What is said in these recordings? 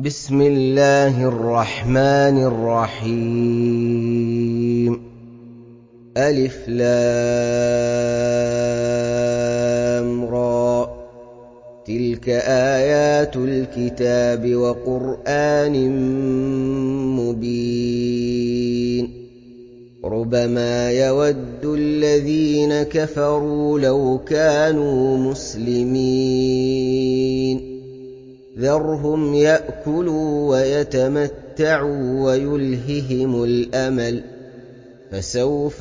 بسم الله الرحمن الرحيم. ألف لام را، تلك آيات الكتاب وقرآن مبين. ربما يود الذين كفروا لو كانوا مسلمين. ذرهم يأكلوا ويتمتعوا ويلههم الأمل، فسوف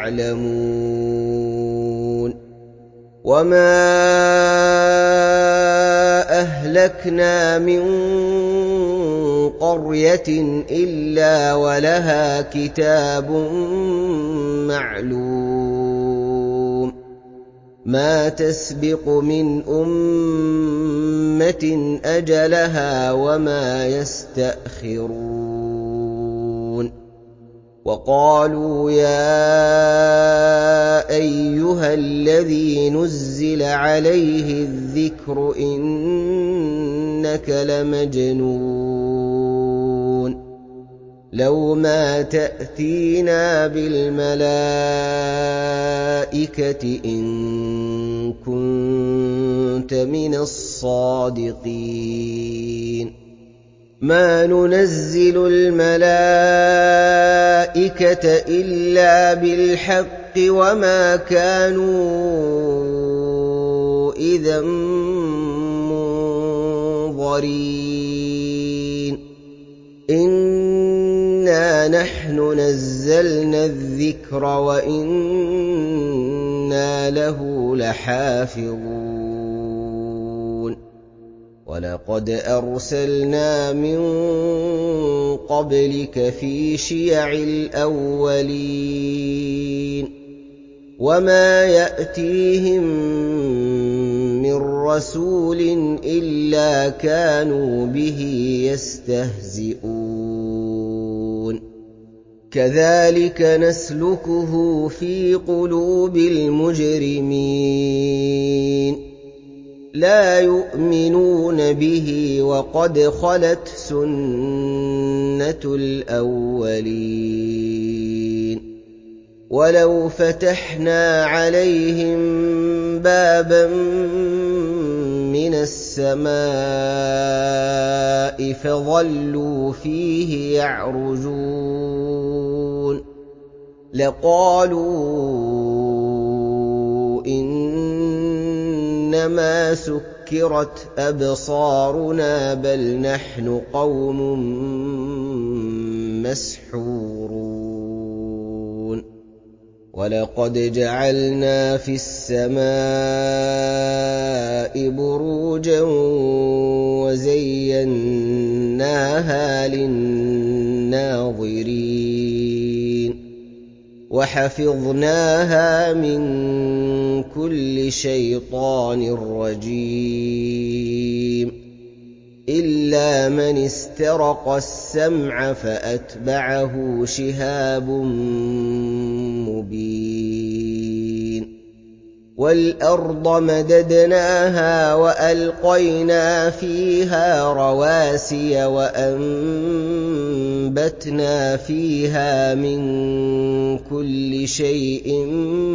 يعلمون. وما أهلكنا من قرية إلا ولها كتاب معلوم، ما تسبق من أمة أجلها وما يستأخرون. وقالوا يا أيها الذي نزل عليه الذكر إنك لمجنون، لو ما تأتينا بالملائكة إن كنت من الصادقين. ما ننزل الملائكة إلا بالحق وما كانوا إذا منظرين. إنا نحن نزلنا الذكر وإنا له لحافظون. ولقد أرسلنا من قبلك في شيع الأولين، وما يأتيهم من رسول إلا كانوا به يستهزئون. كذلك نسلكه في قلوب المجرمين، لا يؤمنون به وقد خلت سنة الأولين. ولو فتحنا عليهم بابا من السماء فظلوا فيه يعرجون لقالوا إنما سكرت أبصارنا بل نحن قوم مسحورون. ولقد جعلنا في السماء بروجا وزيناها للناظرين وحفظناها من كل شيطان رجيم إلا من استرق السمع فأتبعه شهاب مبين. والأرض مددناها وألقينا فيها رواسي وأنبتنا فيها من كل شيء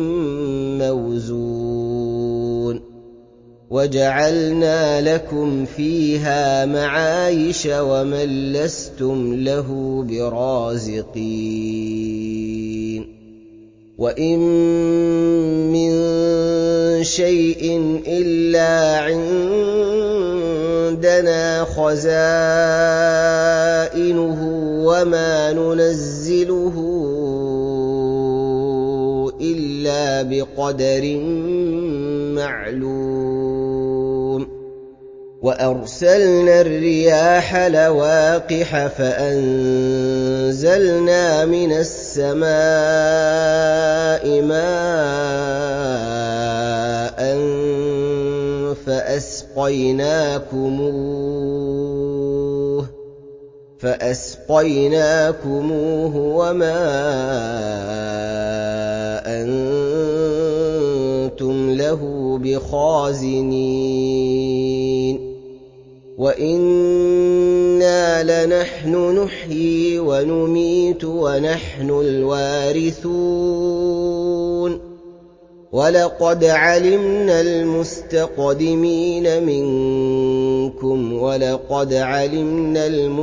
موزون وجعلنا لكم فيها معايش ومن لستم له برازقين. وإن من شيء إلا عندنا خزائنه وما ننزله إلا بقدر معلوم. وأرسلنا الرياح لواقح فأنزلنا من السماء ماء فأسقيناكموه وما أنتم له بخازنين. وإنا إِنَّا لَنَحْنُ نُحْيِي وَنُمِيتُ وَنَحْنُ الْوَارِثُونَ وَلَقَدْ عَلِمْنَا الْمُسْتَقْدِمِينَ مِنكُمْ وَلَقَدْ عَلِمْنَا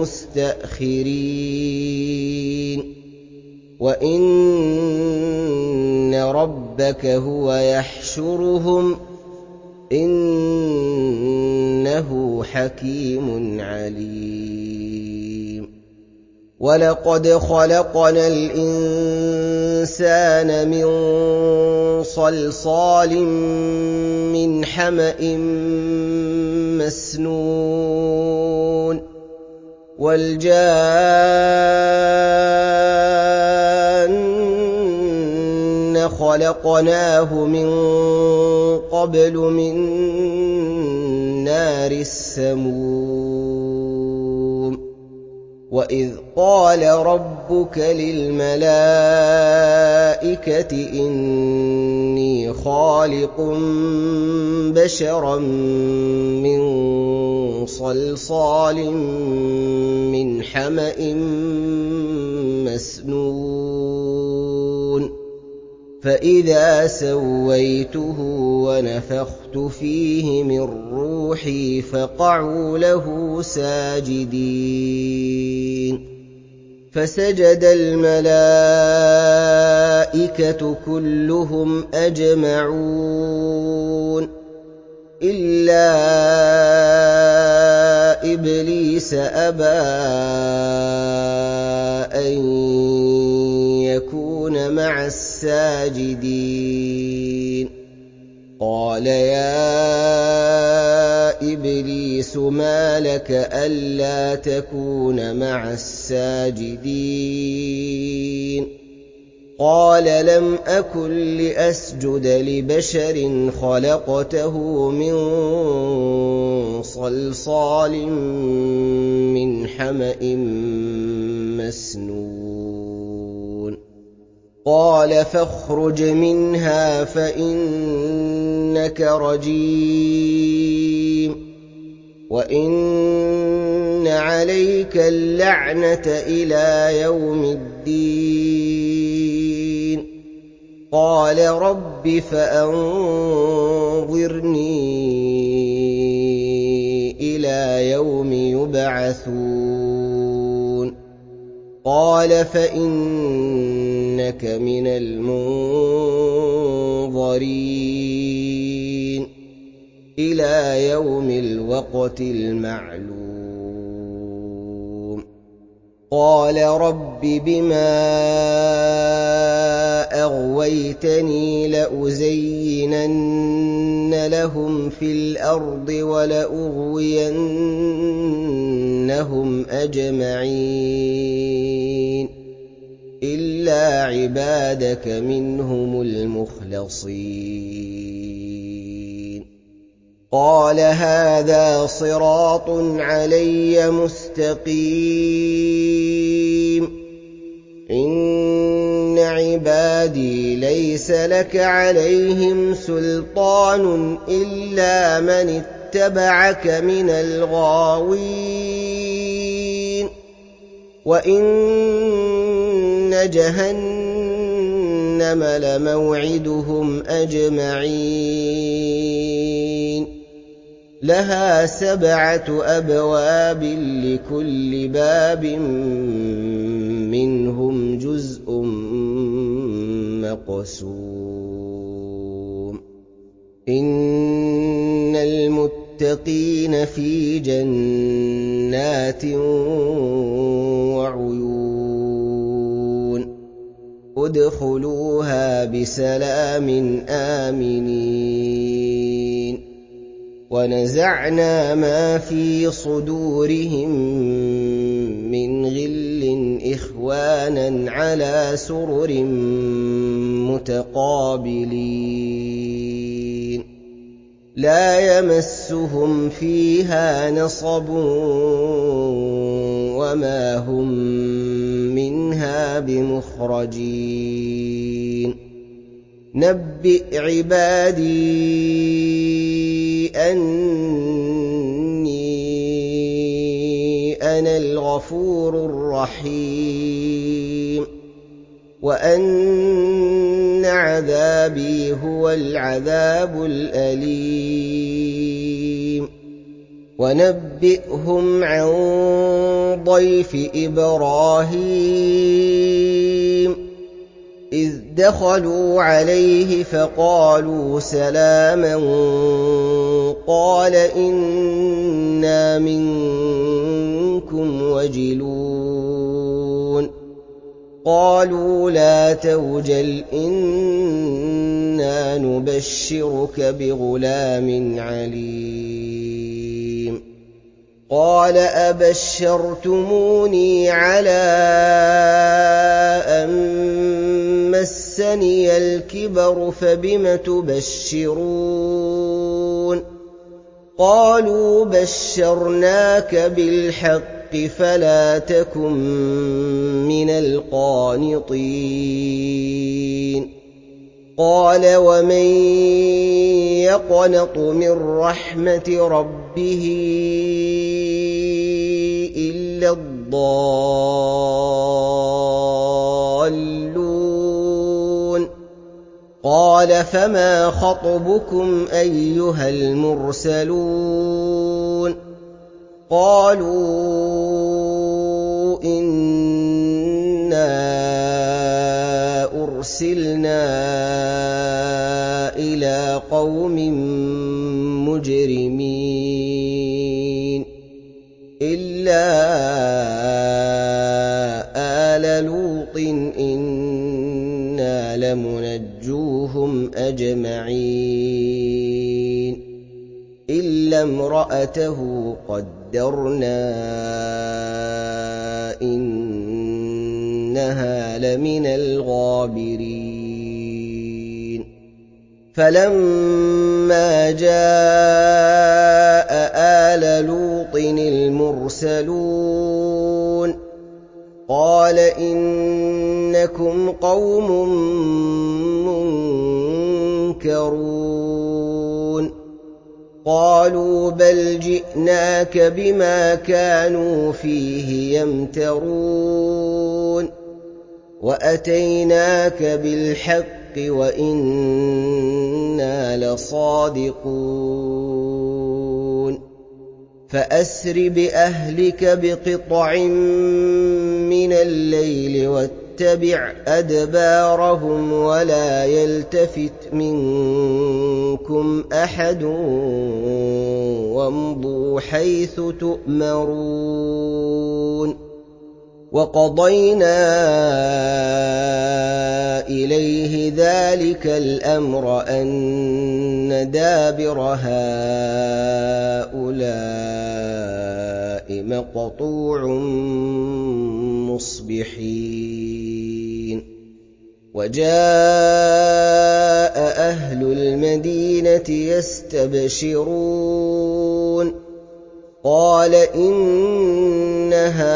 الْمُسْتَأْخِرِينَ وَإِنَّ رَبَّكَ هُوَ يَحْشُرُهُمْ إِنَّهُ حَكِيمٌ عَلِيمٌ وَلَقَدْ خَلَقْنَا الْإِنسَانَ مِنْ صَلْصَالٍ مِّنْ حَمَإٍ مَّسْنُونٍ وَالْجَانَّ خَلَقْنَاهُ مِن قَبْلُ مِن نَّارِ السَّمُومِ وَإِذْ قَالَ رَبُّكَ لِلْمَلَائِكَةِ إِنِّي خَالِقٌ بَشَرًا مِّن صَلْصَالٍ مِّنْ حَمَإٍ مَّسْنُونٍ فَإِذَا سَوَّيْتُهُ وَنَفَخْتُ فِيهِ مِن رُّوحِي فَقَعُوا لَهُ سَاجِدِينَ فَسَجَدَ الْمَلَائِكَةُ كُلُّهُمْ أَجْمَعُونَ إِلَّا إِبْلِيسَ أَبَىٰ أَن يَكُونَ مَعَ السَّاجِدِينَ قَالَ يَا إِبْلِيسُ مَا لَكَ أَلَّا تَكُونَ مَعَ السَّاجِدِينَ قَالَ لَمْ أَكُن لِّأَسْجُدَ لِبَشَرٍ خَلَقْتَهُ مِن صَلْصَالٍ مِّنْ حَمَإٍ مَّسْنُونٍ قَالَ فَاخْرُجْ مِنْهَا فَإِنَّكَ رَجِيمٌ وَإِنَّ عَلَيْكَ اللَّعْنَةَ إِلَىٰ يَوْمِ الدِّينِ قَالَ رَبِّ فَأَنظِرْنِي إِلَىٰ يَوْمِ يُبْعَثُونَ قَالَ فَإِنَّكَ مِنَ الْمُنظَرِينَ إِلَىٰ يَوْمِ الْوَقْتِ الْمَعْلُومِ قَالَ رَبِّ بِمَا أَغْوَيْتَنِي لَأُزَيِّنَنَّ لَهُمْ فِي الْأَرْضِ وَلَأُغْوِيَنَّهُمْ أَجْمَعِينَ إِلَّا عِبَادَكَ مِنْهُمُ الْمُخْلَصِينَ قَالَ هَٰذَا صِرَاطٌ عَلَيَّ مُسْتَقِيمٌ إِنَّ عِبَادِي لَيْسَ لَكَ عَلَيْهِمْ سُلْطَانٌ إِلَّا مَنِ اتَّبَعَكَ مِنَ الْغَاوِينَ وَإِنَّ جَهَنَّمَ لَمَوْعِدُهُمْ أَجْمَعِينَ لَهَا 7 أَبْوَابٍ لِّكُلِّ بَابٍ مِّنْهُمْ جُزْءٌ مَّقْسُومٌ إِنَّ الْمُتَّقِينَ فِي جَنَّاتٍ وَعُيُونٍ ادْخُلُوهَا بِسَلَامٍ آمِنِينَ وَنَزَعْنَا مَا فِي صُدُورِهِم مِّنْ غِلٍّ إِخْوَانًا عَلَىٰ سُرُرٍ مُّتَقَابِلِينَ لَا يَمَسُّهُمْ فِيهَا نَصَبٌ وَمَا هُم مِّنْهَا بِمُخْرَجِينَ نَبِّئْ عِبَادِي أَنِّي أَنَا أنا الغفور الرحيم وأن عذابي هو العذاب الأليم ونبئهم عن ضيف إبراهيم إذ دخلوا عليه فقالوا سلاما قال إنا منكم وجلون قالوا لا توجل إنا نبشرك بغلام عليم قال أبشرتموني على أن مسني الكبر فبم تبشرون قالوا بشرناك بالحق فلا تكن من القانطين قال ومن يقنط من رحمة ربه إلا الضالون قال فما خطبكم أيها المرسلون قالوا إنا أرسلنا إلى قوم مجرمين إلا آل لوط إنا لمنجوهم أجمعين إلا امرأته قدرنا إنها لمن الغابرين فلما جاء آل لوط المرسلون قال إنكم قوم منكرون قالوا بل جئناك بما كانوا فيه يمترون وأتيناك بالحق وإنا لصادقون فأسر بأهلك بقطع من الليل واتبع أدبارهم ولا يلتفت منكم أحد وامضوا حيث تؤمرون وقضينا إليه ذلك الأمر أن دابر هؤلاء مقطوع مصبحين وجاء أهل المدينة يستبشرون قال إن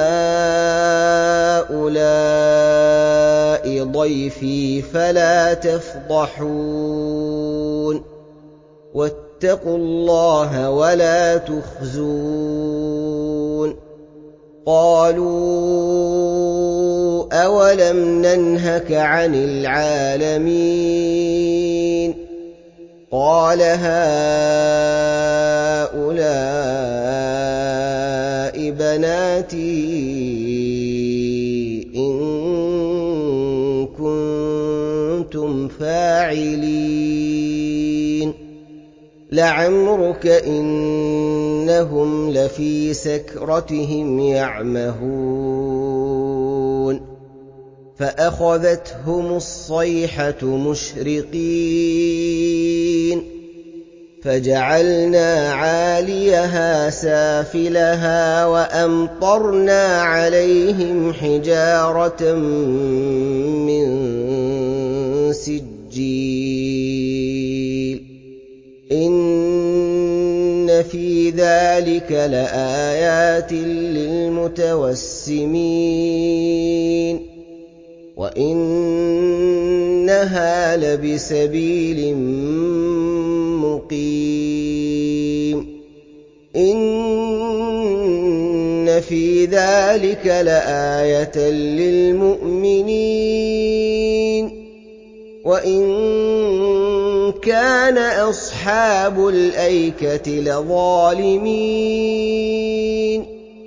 هؤلاء ضيفي فلا تفضحون واتقوا الله ولا تخزون قالوا أولم ننهك عن العالمين قال هؤلاء بناتي إن كنتم فاعلين لعمرك إنهم لفي سكرتهم يعمهون فأخذتهم الصيحة مشرقين فجعلنا عاليها سافلها وأمطرنا عليهم حجارة من سجيل إن في ذلك لآيات للمتوسمين وإنها لبسبيل مقيم إن إِنَّ فِي ذَلِكَ لَآيَةً لِّلْمُؤْمِنِينَ وَإِن كَانَ أَصْحَابُ الْأَيْكَةِ لَظَالِمِينَ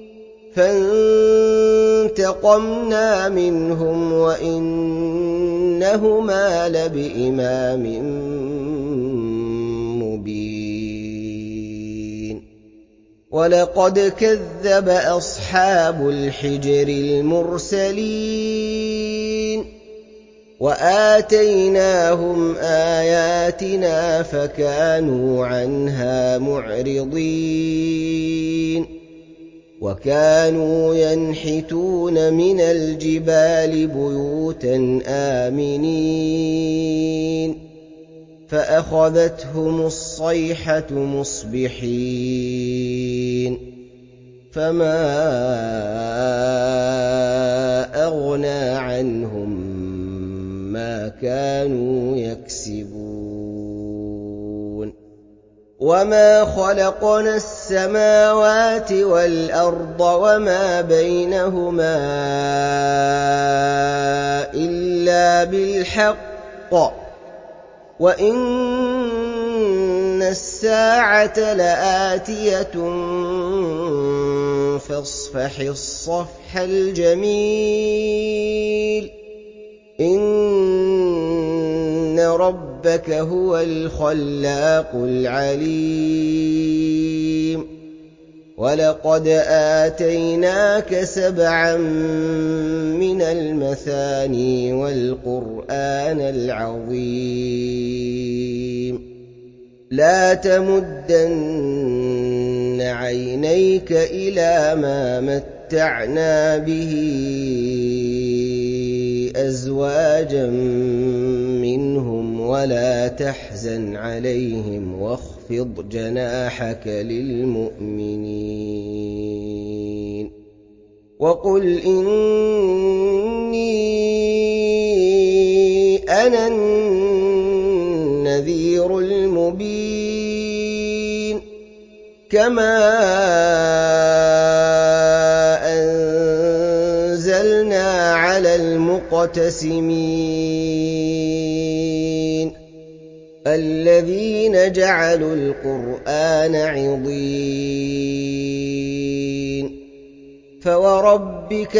فَانتَقَمْنَا مِنْهُمْ وَإِنَّهُمَا لَبِإِمَامٍ مُّبِينٍ وَلَقَدْ كَذَّبَ أَصْحَابُ الْحِجْرِ الْمُرْسَلِينَ وَآتَيْنَاهُمْ آيَاتِنَا فَكَانُوا عَنْهَا مُعْرِضِينَ وَكَانُوا يَنْحِتُونَ مِنَ الْجِبَالِ بُيُوتًا آمِنِينَ فَأَخَذَتْهُمُ الصَّيْحَةُ مُصْبِحِينَ فَمَا أَغْنَىٰ عَنْهُم مَّا كَانُوا يَكْسِبُونَ وَمَا خَلَقْنَا السَّمَاوَاتِ وَالْأَرْضَ وَمَا بَيْنَهُمَا إِلَّا بِالْحَقِّ وَإِنَّ السَّاعَةَ لَآتِيَةٌ فَاصْفَحِ الصَّفْحَ الْجَمِيلَ إِنَّ رَبَّكَ هُوَ الْخَلَّاقُ الْعَلِيمُ وَلَقَدْ آتَيْنَاكَ 7 مِّنَ الْمَثَانِي وَالْقُرْآنَ الْعَظِيمَ لَا تَمُدَّنَّ عَيْنَيْكَ إِلَىٰ مَا مَتَّعْنَا بِهِ أَزْوَاجًا مِّنْهُمْ وَلَا تَحْزَنْ عَلَيْهِمْ وَاخْفِضْ جَنَاحَكَ لِلْمُؤْمِنِينَ وَقُلْ إِنِّي أَنَا النَّذِيرُ الْمُبِينُ كَمَا أَنزَلْنَا عَلَى الْمُقْتَسِمِينَ الَّذِينَ جَعَلُوا الْقُرْآنَ عِضِينَ فَوَرَبِّكَ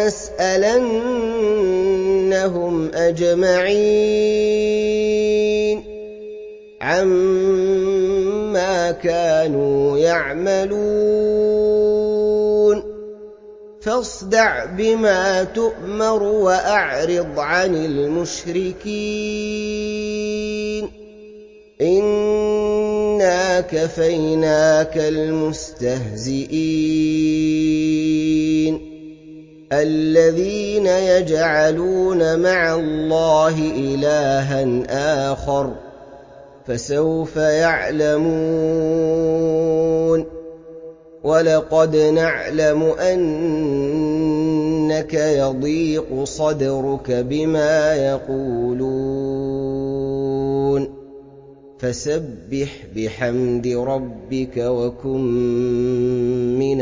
لَنَسْأَلَنَّهُمْ أَجْمَعِينَ عَمَّا كَانُوا يَعْمَلُونَ فاصدع بما تؤمر وأعرض عن المشركين إنا كفيناك المستهزئين الذين يجعلون مع الله إلها آخر فسوف يعلمون وَلَقَدْ نَعْلَمُ أَنَّكَ يَضِيقُ صَدْرُكَ بِمَا يَقُولُونَ فَسَبِّحْ بِحَمْدِ رَبِّكَ وَكُن مِّنَ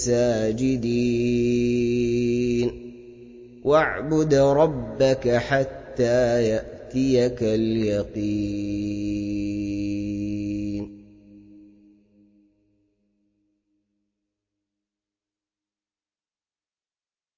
السَّاجِدِينَ وَاعْبُدْ رَبَّكَ حَتَّىٰ يَأْتِيَكَ الْيَقِينُ